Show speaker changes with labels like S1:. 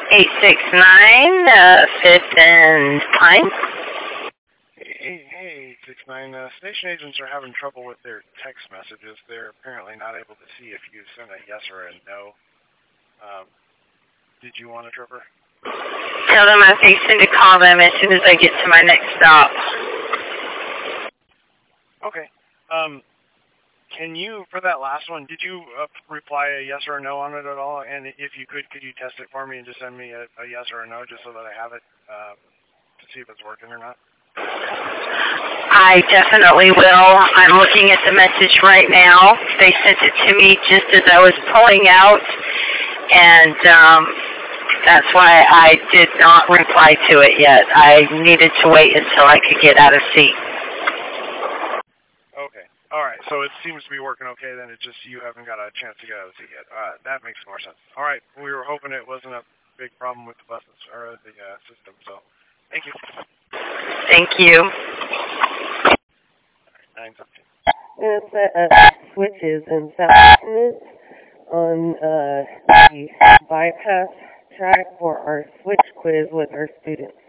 S1: 869, 5th and Pine.
S2: Hey, 869. Station agents are having trouble with their text messages. They're apparently not able to see if you sent a yes or a no. Did you want a tripper?
S1: Tell them I'm fixing to call them as soon as I get to my next stop.
S2: Okay. Can you, for that last one, did you reply a yes or a no on it at all? And if you could you test it for me and just send me a yes or a no just so that I have it to see if it's working or not?
S1: I definitely will. I'm looking at the message right now. They sent it to me just as I was pulling out, and that's why I did not reply to it yet. I needed to wait until I could get out of seat.
S2: Okay. All right. So it seems to be working okay then. It's just you haven't got a chance to get out of seat yet. That makes more sense. All right. We were hoping it wasn't a big problem with the buses or the system. So thank you.
S1: Thank you.
S2: 9:15.
S3: We're going to set switches and substitutes on the bypass track for our switch quiz with our students.